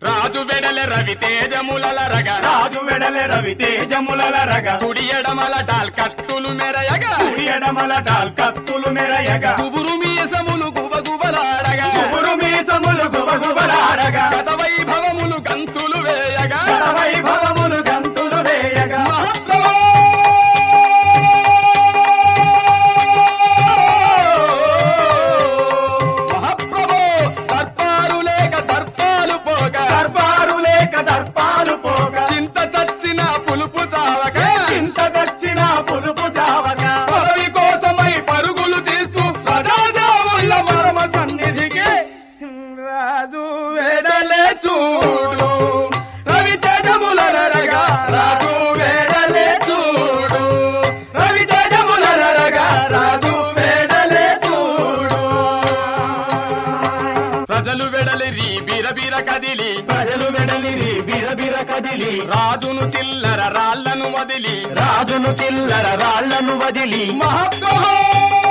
రాజు వెడలె రవితేజములరగ రాజు వెడలె రవితేజములరగ కుడి ఎడమల డాల్ కత్తులు మెరయగ కుడి ఎడమల డాల్ కత్తులు మెరయగ గుబురు మీసములు గుబగుబలాడగా గుబురు మీసములు గుబగుబలాడగా గతవైభవములు గంతులు వేయగా గతవైభవములు గంతులు వేయగా దర్పాలు పోగా చింత చచ్చిన పులుపు చావక చింత చచ్చిన పులుపు చావక పదవి కోసమై పరుగులు తీస్తూ రాజావుల పరమ సన్నిధికి రాజు వెడలే చూడు రవితేజములరగా రాజు వెడలే చూడు రవితేజములరగా రాజు వెడలే చూడు ప్రజలు వెడలిరి బిరబిర కదిలి ప్రజలు వెడలిరి బిరబిర కదిలి రాజును చిల్లర రాళ్లను వదిలి రాజును చిల్లర రాళ్లను వదిలి మహాప్రభో